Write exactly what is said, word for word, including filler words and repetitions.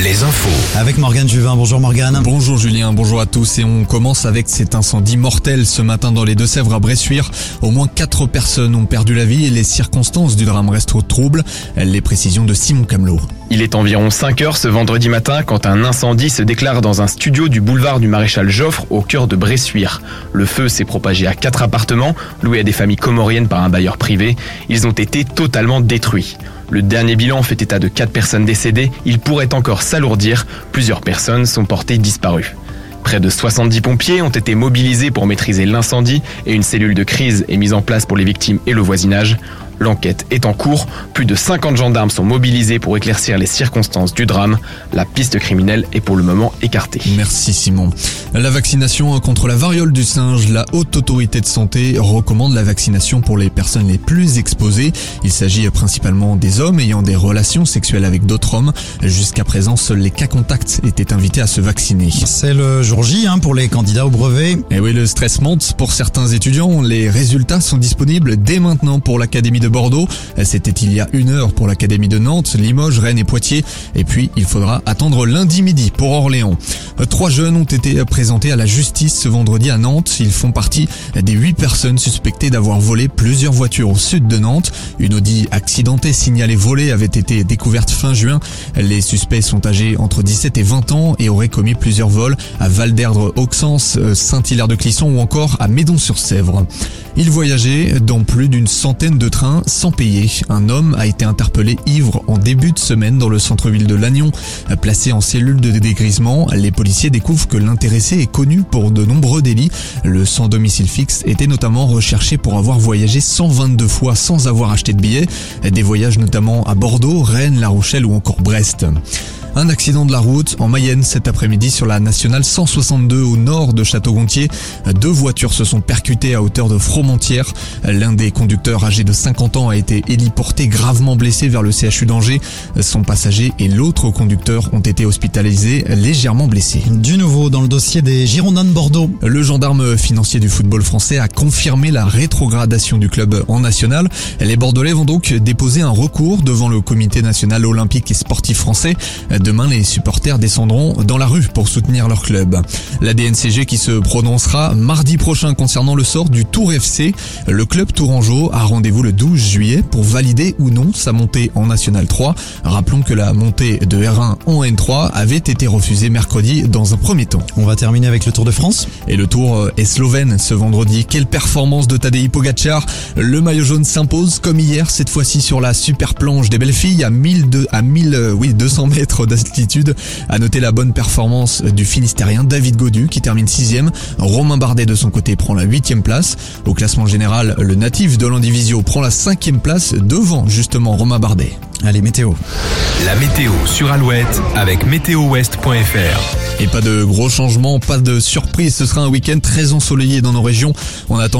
les infos. Avec Morgane Juvin. Bonjour Morgane. Bonjour Julien, bonjour à tous. Et on commence avec cet incendie mortel ce matin dans les Deux-Sèvres à Bressuire. Au moins quatre personnes ont perdu la vie et les circonstances du drame restent au trouble. Les précisions de Simon Camelot. Il est environ cinq heures ce vendredi matin quand un incendie se déclare dans un studio du boulevard du Maréchal Joffre au cœur de Bressuire. Le feu s'est propagé à quatre appartements loués à des familles comoriennes par un bailleur privé. Ils ont été totalement détruits. Le dernier bilan fait état de quatre personnes décédées. Il pourrait encore s'alourdir. Plusieurs personnes sont portées disparues. Près de soixante-dix pompiers ont été mobilisés pour maîtriser l'incendie et une cellule de crise est mise en place pour les victimes et le voisinage. L'enquête est en cours. Plus de cinquante gendarmes sont mobilisés pour éclaircir les circonstances du drame. La piste criminelle est pour le moment écartée. Merci Simon. La vaccination contre la variole du singe. La Haute Autorité de Santé recommande la vaccination pour les personnes les plus exposées. Il s'agit principalement des hommes ayant des relations sexuelles avec d'autres hommes. Jusqu'à présent, seuls les cas contacts étaient invités à se vacciner. C'est le jour J hein, pour les candidats au brevet. Et oui, le stress monte pour certains étudiants. Les résultats sont disponibles dès maintenant pour l'Académie de Bordeaux. C'était il y a une heure pour l'Académie de Nantes, Limoges, Rennes et Poitiers. Et puis, il faudra attendre lundi midi pour Orléans. Trois jeunes ont été présentés à la justice ce vendredi à Nantes. Ils font partie des huit personnes suspectées d'avoir volé plusieurs voitures au sud de Nantes. Une Audi accidentée signalée volée avait été découverte fin juin. Les suspects sont âgés entre dix-sept et vingt ans et auraient commis plusieurs vols à Val-d'Erdre, Auxances, Saint-Hilaire-de-Clisson ou encore à Médon-sur-Sèvre. Ils voyageaient dans plus d'une centaine de trains sans payer. Un homme a été interpellé ivre en début de semaine dans le centre-ville de Lannion. Placé en cellule de dégrisement, les policiers découvrent que l'intéressé est connu pour de nombreux délits. Le sans domicile fixe était notamment recherché pour avoir voyagé cent vingt-deux fois sans avoir acheté de billets. Des voyages notamment à Bordeaux, Rennes, La Rochelle ou encore Brest. Un accident de la route en Mayenne cet après-midi sur la nationale cent soixante-deux au nord de Château-Gontier. Deux voitures se sont percutées à hauteur de Fromontière. L'un des conducteurs âgé de cinquante ans a été héliporté gravement blessé vers le C H U d'Angers. Son passager et l'autre conducteur ont été hospitalisés légèrement blessés. Du nouveau dans le dossier des Girondins de Bordeaux. Le gendarme financier du football français a confirmé la rétrogradation du club en national. Les Bordelais vont donc déposer un recours devant le comité national olympique et sportif français. Demain, les supporters descendront dans la rue pour soutenir leur club. La D N C G qui se prononcera mardi prochain concernant le sort du Tours F C. Le club tourangeau a rendez-vous le douze juillet pour valider ou non sa montée en National trois. Rappelons que la montée de R un en N trois avait été refusée mercredi dans un premier temps. On va terminer avec le Tour de France. Et le Tour est slovène ce vendredi. Quelle performance de Tadej Pogačar. Le maillot jaune s'impose comme hier, cette fois-ci sur la super planche des belles filles à mille deux, à mille, oui, deux cents mètres d'altitude. À noter la bonne performance du Finistérien David Gaudu qui termine sixième. Romain Bardet de son côté prend la huitième place. Au classement général, le natif de l'Andivisio prend la cinquième place devant justement Romain Bardet. Allez, météo. La météo sur Alouette avec météo ouest point f r. Et pas de gros changements, pas de surprise. Ce sera un week-end très ensoleillé dans nos régions. On attend